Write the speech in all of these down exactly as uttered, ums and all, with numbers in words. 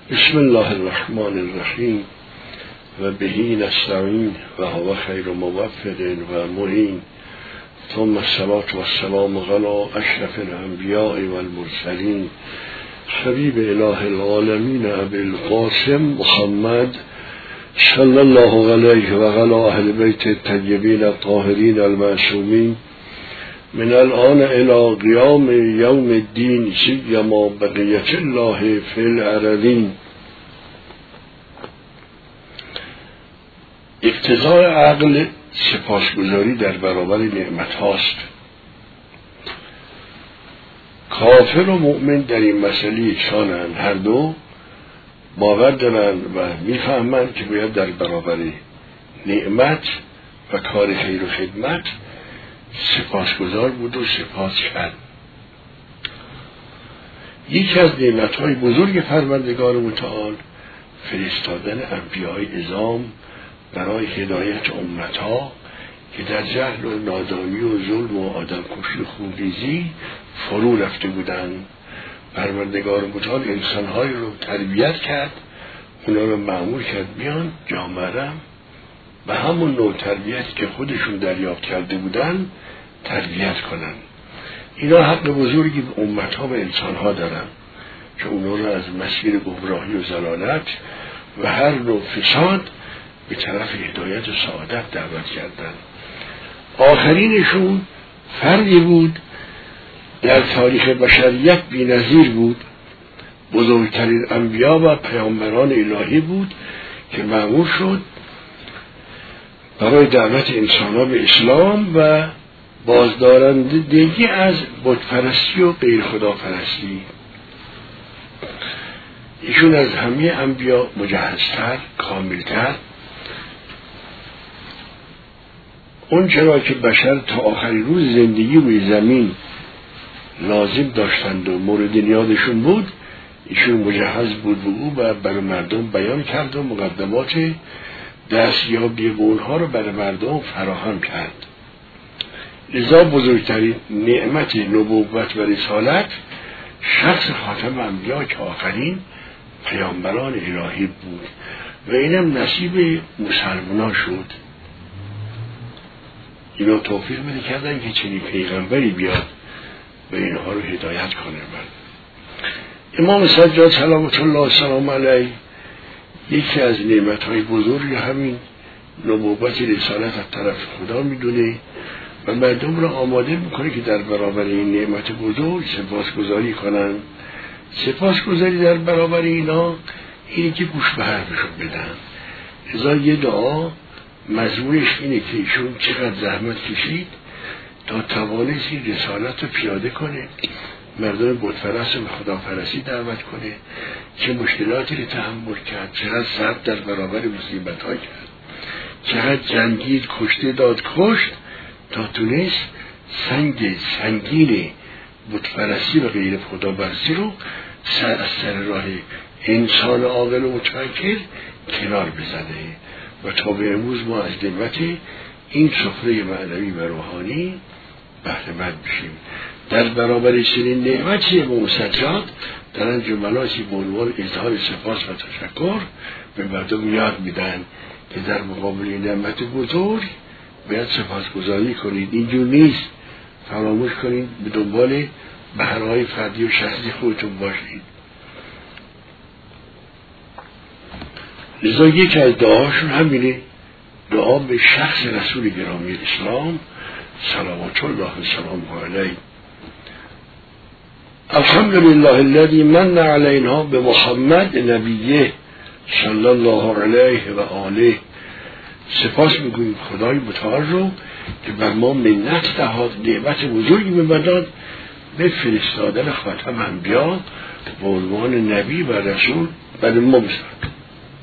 بسم الله الرحمن الرحیم و بهی نستعین و هو خیر موفق و معین ثم الصلاة والسلام علی اشرف الانبیاء والمرسلین حبیب اله العالمین ابی القاسم محمد صلی الله علیه و علی اهل بیت الطیبین الطاهرین المعصومین من الان الى قیام یوم الدین سیما بقیت الله فی الارضین. اقتضای عقل سپاسگزاری در برابر نعمت هاست. کافر و مؤمن در این مسئله یکسانند، هر دو باور دارند و میفهمند که باید در برابر نعمت و کار خیر و خدمت سپاسگزار بود و سپاس کرد. یکی از نعمت‌های بزرگ پروردگار متعال فرستادن انبیاء عظام برای هدایت امتها که در جهل و نادانی و ظلم و آدمکشی و خونریزی فرو رفته بودند. پروردگار متعال انسان‌های رو تربیت کرد، اونا رو مأمور کرد بیان جامعه و همون نوع تربیتی که خودشون دریافت کرده بودن تربیت کنن. اینا حق بزرگی به امتها و انسانها دارن که اونا رو از مسیر گمراهی و ضلالت و هر نوع فساد به طرف هدایت و سعادت دعوت کردن. آخرینشون فردی بود در تاریخ بشریت بی‌نظیر بود، بزرگترین انبیا و پیامبران الهی بود که مأمور شد برای دعوت انسانها به اسلام و بازدارندگی از بتپرستی و غیر خداپرستی. ایشون از همه انبیا مجهزتر، کاملتر، اون چرا که بشر تا آخرین روز زندگی روی زمین لازم داشتند و مورد نیازشون بود، ایشون مجهز بود به او و برای مردم بیان کرد و مقدمات دستیابی به اونها رو برای مردم فراهم کرد. لذا بزرگترین نعمت نبوت و رسالت شخص خاتم انبیا که آخرین پیامبران الهی بود و اینم نصیب مسلمانان شد. اینا توفیق میده کردن که چنین پیغمبری بیاد و اینها رو هدایت کنه. من امام سجاد صلوات الله سلام علیه یکی از نعمت‌های بزرگ همین نبوت رسالت از طرف خدا میدونه و مردم را آماده میکنه که در برابر این نعمت بزرگ سپاسگزاری کنن. سپاسگزاری در برابر اینا اینه که گوش به حرفشون بدن. لذا یه دعا مضمونش اینه که ایشون چقدر زحمت کشید تا توانست این رسالت رو پیاده کنه، مردم بتپرست و خداپرستی دعوت کنه، چه مشکلاتی رو تحمل کرد، چقدر صبر در برابر مصیبت ها کرد، چقدر جنگید، کشته داد، کشت تا تونست سنگ سنگین بتپرستی و غیر خداپرستی رو سر از سر راه انسان عاقل و متفکر کنار بزنه و تا به امروز ما از نعمت این سفره معنوی و روحانی بهره مند بشیم. در برابر چنین نعمتی امام سجاد دارن جملاتی به عنوان اظهار سپاس و تشکر به مردم یاد میدن که در مقابل نعمت بزرگ باید سپاسگزاری کنید. اینجور نیست فراموش کنید به دنبال بهرهای فردی و شخصی خودتون باشید. لذا یکی از دعاشون همینه، دعا به شخص رسول گرامی اسلام صلوات الله وسلامه علیه. الحمدلله الذی من علینا به محمد نبیه صلی الله علیه و آله. سپاس میگوییم خدای متعال رو که بر ما منت دهاد، نعمت بزرگی ببداد به فرستادن خاتم انبیا به عنوان نبی و رسول برای ما بسرد.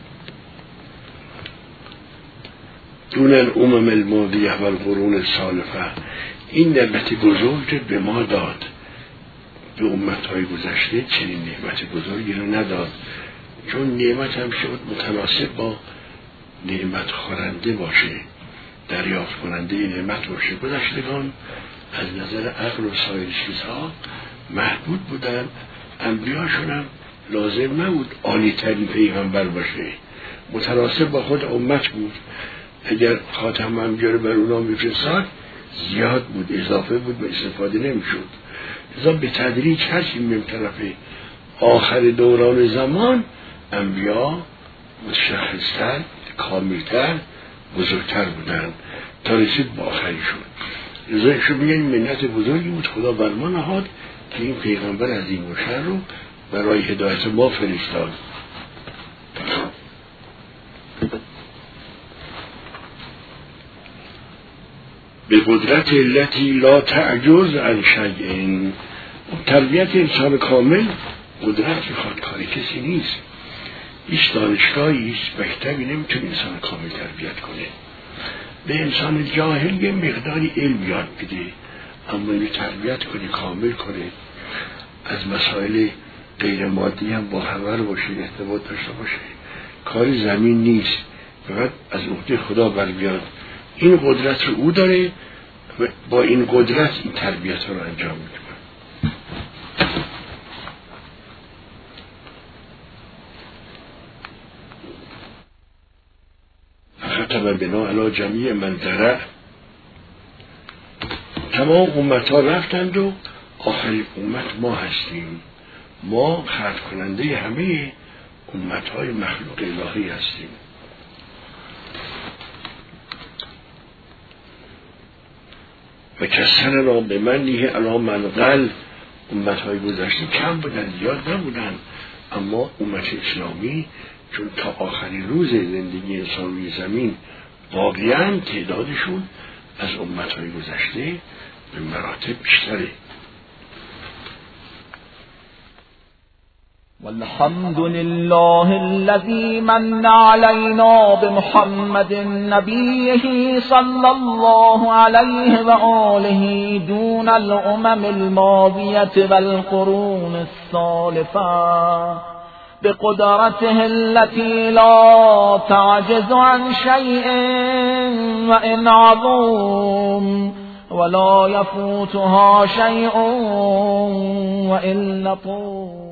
دون الامم الماضیه و القرون السالفه، این نعمت بزرگ به ما داد، به امتهای گذشته چنین نعمت بزرگی رو نداد، چون نعمت هم شد متناسب با نعمت خورنده باشه، دریافت کننده نعمت باشه. گذشتگان از نظر عقل و سایر چیزها محدود بودن، انبیاشون هم لازم نبود عالی ترین پیغمبر باشه، متناسب با خود امت بود. اگر خاتم انبیا رو بر اونا میفرستاد زیاد بود، اضافه بود و استفاده نمیشد. لذا به تدریج هرچی میم طرف آخر دوران زمان انبیا متشخصتر، کاملتر، بزرگتر بودن تا رسید با آخری شد. لذا ایشون میگن منت بزرگی بود خدا بر ما نهاد که این پیغمبر عظیم الشأن رو برای هدایت ما فرستاد. به قدرت علتی لا تعجز عن شیء. تربیت انسان کامل قدرت میخواد، کاری کسی نیست. هیچ دانشگاهی، هیچ مکتبی نمیتونه انسان کامل تربیت کنه. به انسان جاهل یه مقداری علم یاد بده، اما اینو تربیت کنه، کامل کنه، از مسائل غیر مادی هم با خبر باشه، ارتباط داشته باشه، کاری زمین نیست، فقط از عهده خدا بر بیاد. این قدرت رو او داره و با این قدرت این تربیت رو انجام میده. ختم بنا علی جمیع من درع. تمام امت ها رفتند و آخرین امت ما هستیم. ما خلق کننده همه امت های مخلوق الهی هستیم. و کسر را به من نیه علا منقل. امت های گذشته کم بودن، زیاد نبودن، اما امت اسلامی چون تا آخرین روز زندگی انسان روی زمین واقعا تعدادشون از امت های گذشته به مراتب بیشتره. والحمد لله الذي من علينا بمحمد نبيه صلى الله عليه وآله دون الأمم الماضية والقرون السالفة بقدرته التي لا تعجز عن شيء وإن عظم ولا يفوتها شيء وإن لطم.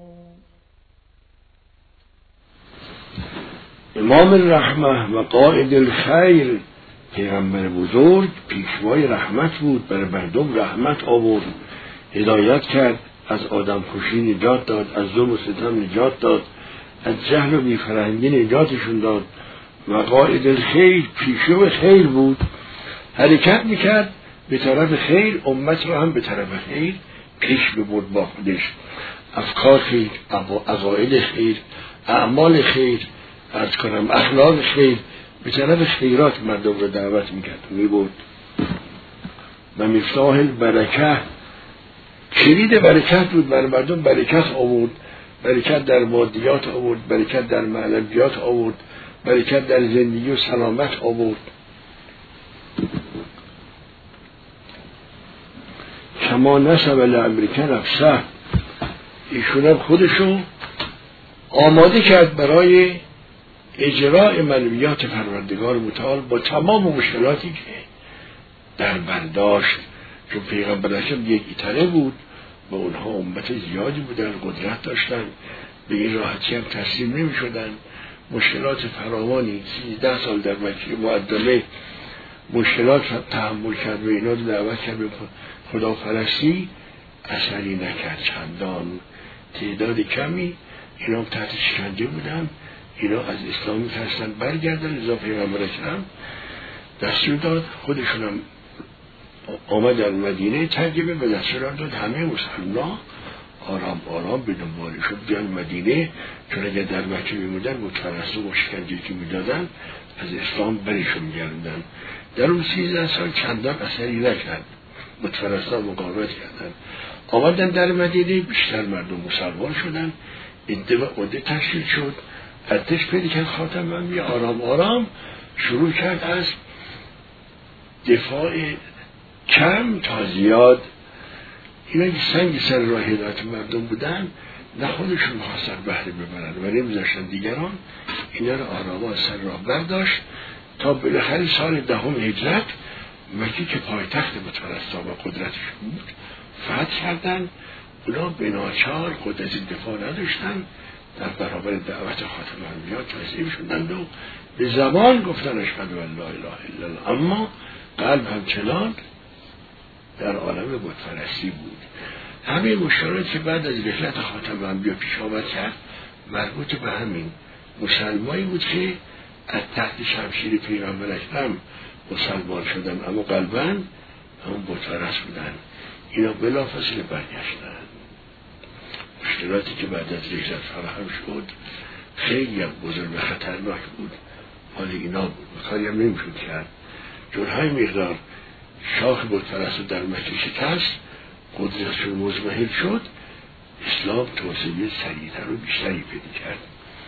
امام الرحمه و قائد الخیر، پیغمبر بزرگ، پیشوای رحمت بود، برای مردم رحمت آورد، هدایت کرد، از آدم کشی نجات داد، از ظلم و ستم نجات داد، از جهل و بی‌فرهنگی نجاتشون داد. و قائد الخیر، پیشو خیر بود، حرکت میکرد به طرف خیر، امت رو هم به طرف خیر پیش ببرد با خودش. افکار خیر، عقاید خیر، اعمال خیر، عرض کنم اخلاق خیر، به طرف خیرات مردم رو دعوت میکرد و میبرد. و مفتاح البرکه، کلید برکت بود، بر مردم برکت آورد، برکت در مادیات آورد، برکت در معنویات آورد، برکت در زندگی و سلامت آورد. کما نسب لامریکا نفسه، ایشون هم خودشو آماده کرد برای اجراء منویات پروردگار متعال با تمام مشکلاتی که در برداشت. چون پیغمبر اکرم یک ایتره بود و اونها امت زیادی بودن، قدرت داشتن، به این راحتی هم تسلیم نمی شدن. مشکلات فراوانی، سیزده سال در مکه معدمه مشکلات تحمل کرد و اینا رو دعوت کرد به خدا پرستی، اثری نکرد. چندان تعداد کمی اینا هم تحت شکنجه بودن، اینا از اسلام می‌خواستن برگردن. لذا پیغمبر اکرم دستور داد، خودشون هم آمدن مدینه، ترجمه به دستور داد همه مسلمان آرام آرام به دنبالشون بیان مدینه، چون اگر در مکه میموندن بت‌پرستی و شکنجه‌ای که میدادن از اسلام برشون می‌گردن. در اون سیزده سال چندان اثری نکرد، بت‌پرستا مقاومت کردن. آمدن در مدینه، بیشتر مردم مسلمان شدن، عده و عده تشکیل شد، ارتش پیدا کرد. خاتم انبیا آرام آرام شروع کرد از دفاع کم تا زیاد. اینا که سنگ سر راه هدایت مردم بودن، نه خودشون خواستن بهره ببرن و نمیذاشتن دیگران، اینا رو آرام از سر راه برداشت تا بالاخره سال دهم هجرت مکه که پایتخت بتپرستا و قدرتشون بود فتح کردن اونا به ناچار قدرت دفاع نداشتن، در برابر دعوت خاتم الانبیا تسلیم شدند و به زبان گفتن اشهد ان لا اله الا الله، اما قلب همچنان در عالم بتپرستی بود. همه مشکلاتی که بعد از رحلت خاتم الانبیا پیش آمد کرد مربوط به همین مسلمانی بود که از تحت شمشیر پیغمبر اکرم مسلمان شدن، اما قلباً همون بتپرست بودن. اینا بلافاصله برگشتن. مشکلاتی که بعد از رحلت فراهم شد خیلی هم بزرگ و خطرناک بود، حال اینا بود، کاری هم نمیشد کرد. چون های مقدار شاخ بتپرست در مکه شکست، قدرتشون مضمحل شد، اسلام توسعه سریعتر و بیشتری پیدا کرد.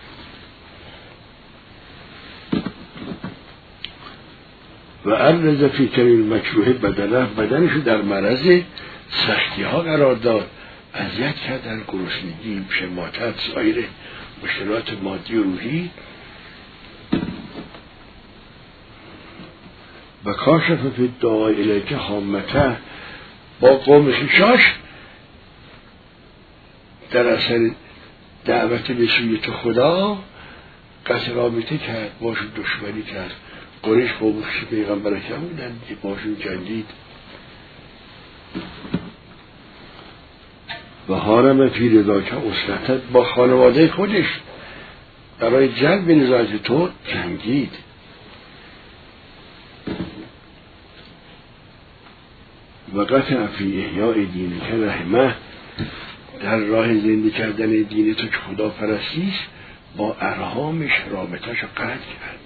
و ارز فی کمین مکروه بدنه، بدنشو در معرض سختی ها قرار داد، اذیت کردن، گرسنگی، شماتت، سایر مشکلات مادی و روحی. و کاشف فی دعای الیک حامته، با قوم خویشاش در اثر دعوت به سوی تو خدا قطع رابطه کرد، باشون دشمنی کرد. قریش قوم خویش پیغمبر اکرم بودن که باشون جنگید. و حارم فی رضاک اسرتت، با خانواده خودش برای جلب رضایت تو جنگید. و قطع فی احیاء دینک رحمه، در راه زنده کردن دین تو که خدا پرستیست با ارحامش رابطه‌اش رو قطع کرد.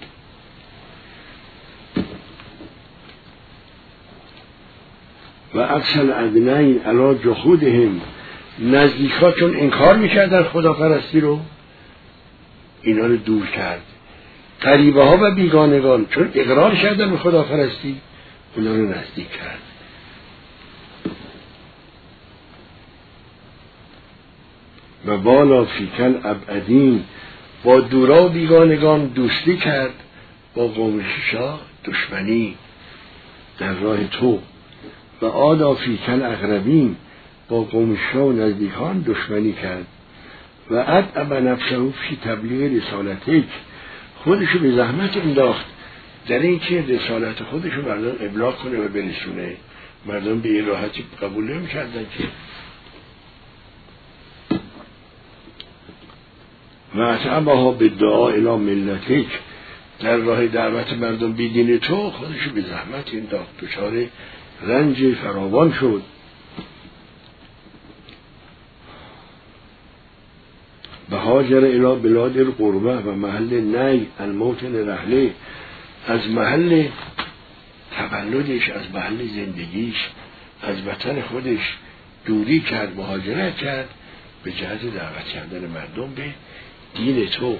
و اکسل ادنین علا جهودهم، نزدیکا چون انکار میکردن خدا پرستی رو، اینا رو دور کرد. قریبه ها و بیگانگان چون اقرار کردن به خدا پرستی، اونا رو نزدیک کرد. و بالا فیکل ابعدین، با دورا و بیگانگان دوستی کرد، با قوم شیشا دشمنی در راه تو. و آدا فیکل اقربین، با قوم شیشا و نزدیکان دشمنی کرد. و ادعب نفسه فی تبلیغ رسالتک، خودشو به زحمت انداخت در این که رسالت خودشو مردم ابلاغ کنه و برسونه. مردم به این راحتی قبول نمی کردن که. و اتعبها به دعا الی ملتک، در راه دعوت مردم به دین تو خودشو به زحمت انداخت، دچار رنج فراوان شد. و هاجر الی بلاد القربه، و محل نی الموطن رحله، از محل تولدش، از محل زندگیش، از وطن خودش دوری کرد، مهاجرت کرد به جهت دعوت کردن مردم به دین تو.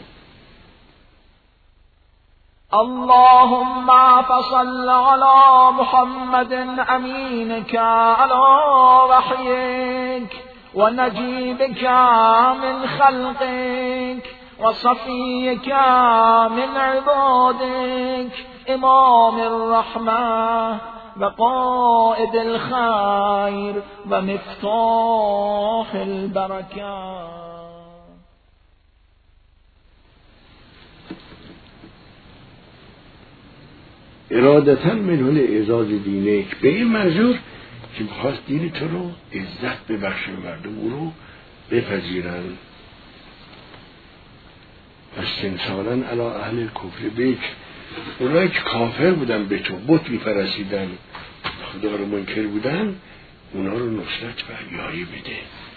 اللهم فصل على محمد امینك على وحیك و نجیبك من خلقك و صفیك من عبادك امام الرحمة و قائد الخير و مفتاح البركات. ارادتاً منه اعزاز دینک، به این منظور که بخواست دین تو رو عزت ببخشه به مردم، او رو بپذیرن. استنصاراً علی اهل کفر بیک، اونایی که کافر بودن به تو، بت می‌پرستیدن، خدا رو منکر بودن، اونا رو نصرت و یاری بده.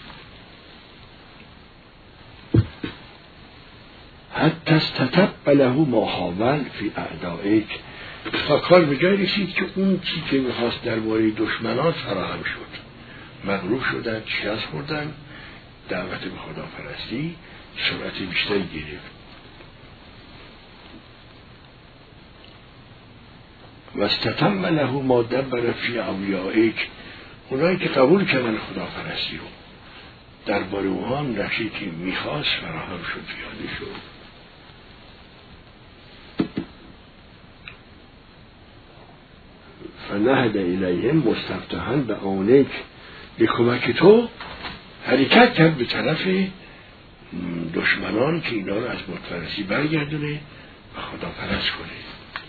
حتی استتب له ما حاول فی اعدائک، تا کار به جای رسید که اون چی که میخواست درباره دشمنان فراهم شد. مغلوب شدن، شکست خوردن، دعوت به خدا پرستی سرعت بیشتری گرفت. و استتم له ما دبر فی اولیائک، اونایی که قبول کردن خدا پرستی رو، درباره اونها نقشی که میخواست فراهم شد، پیاده شد. فنهد الیهم مستفتحا به آنک، به کمک تو حرکت کرد به طرف دشمنان که اینا رو از بتپرستی برگردونه و خداپرست کنه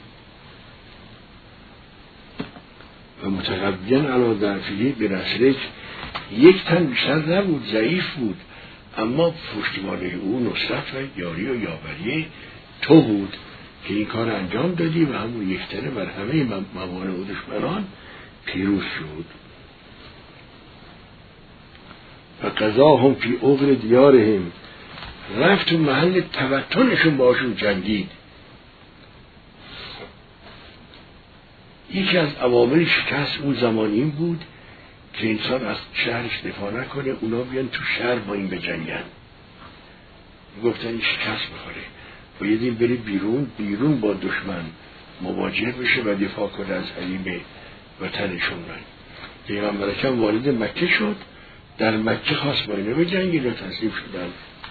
و متقبیاً علی ضعفه برسلک، یک تن بیشتر نبود، ضعیف بود، اما پشتیبانی او نصرت و یاری و یاوری تو بود که این کار انجام دادی و همون یک تنه بر همه موانع و دشمنان پیروز شد. و قضاهم فی عقر دیارهم، رفت و محل توطنشون باشون جنگید. یکی از عوامل شکست اون زمان این بود که انسان از شهرش دفاع نکنه، اونا بیان تو شهر با این بجنگن. گفتن این شکست بخوره باید این بری بیرون بیرون با دشمن مواجه بشه و دفاع کنه از حریم وطنشون. پیغمبر اکرم وارد مکه شد، در مکه خواست با اینو بجنگید و تسلیم شدن.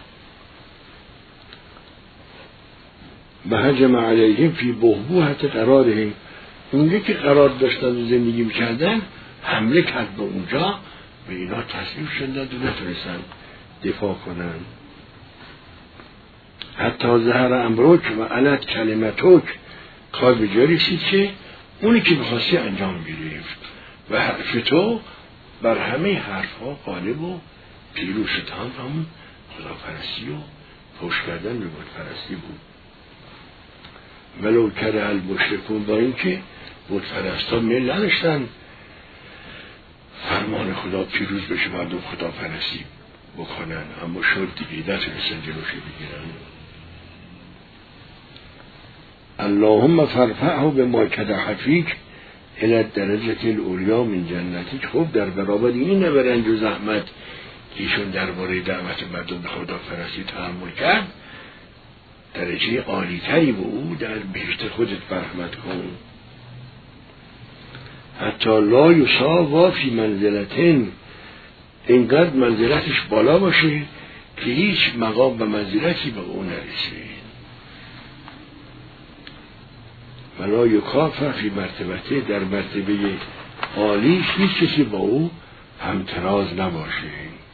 و هجم علیهم فی بحبوحت قرارهم، اونجا که قرار داشتن و زندگی میکردن حمله کرد به اونجا و اینا تسلیم شدن و نتونستن دفاع کنن. حتی ظهر امرک و علت کلمتک، کار به جا رسید که اونی که بخواستی انجام گرفت و حرف تو بر همه حرفها غالب و پیروز شد. هم همون خداپرستی و پشت کردن به بتپرستی بود. ولو کره المشرکون، با این که بتپرستا میل نداشتن فرمان خدا پیروز بشه مردم خداپرستی بکنن، اما شد دیگه نتونستن جلوش بگیرن. اللهم فرفعه بما کدح فیک الی درجه العلیا من جنتک. خوب در برابر این رنج و زحمت که ایشون درباره دعوت مردم به خداپرستی تحمل کرد، درجه عالی تری به او در بهشت خودت برحمت کن. حتی لا یساوا فی منزلتین، اینقدر منزلتش بالا باشه که هیچ مقام و منزلتی به او نرسه. ولا یکافأ فی مرتبته، در مرتبه عالیش هیچ کسی با او همتراز نباشه.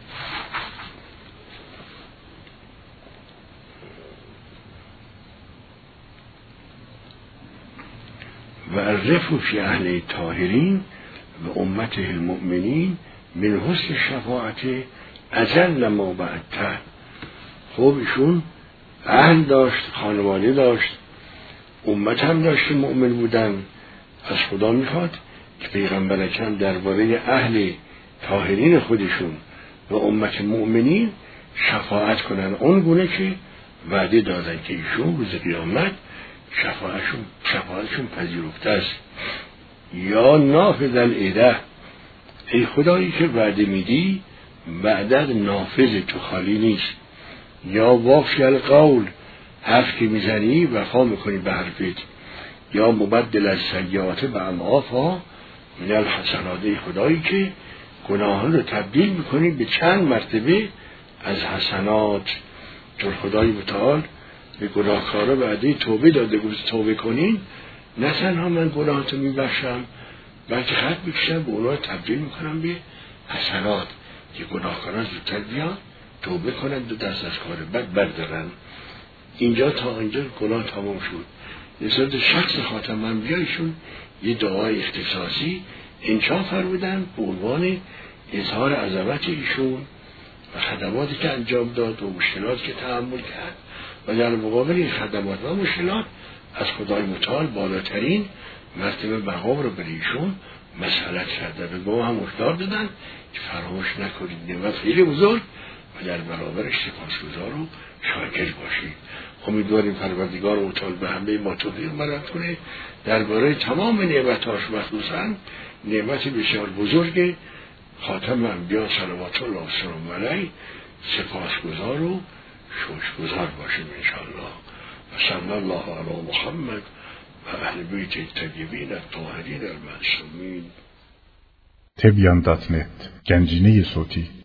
و عرفوا فی اهل طاهرین و امته المؤمنین من حسن شفاعت اجل ما بعدته. خب ایشون اهل داشت، خانواده داشت، امت هم داشت، مؤمن بودن. از خدا میخواد که پیغمبر اکرم درباره اهل طاهرین خودشون و امت مؤمنین شفاعت کنن، اون گونه که وعده دادن که ایشون روز قیامت شفاعتشون شفاعتشون پذیرفته است. یا نافذ العده، ای خدایی که وعده میدی وعدت نافذ، تو خالی نیست. یا وافی القول، حرف که میزنی وفا میکنی به حرفت. یا مبدل از سیئات به اضعافها من الحسنات، ای خدایی که گناهان رو تبدیل میکنی به چند مرتبه از حسنات. چون خدای متعال به گناهکارا وعده توبه داده بود، توبه کنین نه تنها من گناهاتو میبخشم بلکه خط میکشم به اونا تبدیل میکنم به حسنات که گناهکاران زودتر بیان توبه کنند و دست از کار بد بردارن. اینجا تا اینجا گناه تمام شد. نسبت شخص خاتم انبیایشون یه دعای اختصاصی انشا فرمودن به عنوان اظهار عظمت ایشون و خدماتی که انجام داد و مشکلاتی که تحمل کرد و در مقابل این خدمات و مشکلات از خدای متعال بالاترین مرتبه مقام رو به ایشون مسئلت کرده. به ما هم هشدار دادن که فراموش نکنید نعمت خیلی بزرگ و در برابرش سپاسگزار و شاکر باشید. امیدواریم پروردگار متعال به همه ما توفیق مدد کنه درباره تمام نعمتاش، مخصوصا نعمت بسیار بزرگ خاتم انبیا صلوات الله و سلام علیه سپاسگزار و شکرگزار باشیم انشاءالله. و صلی الله علی محمد و اهل بیت الطیبین الطاهرین المعصومین. تبیان دات نت، گنجینه صوتی.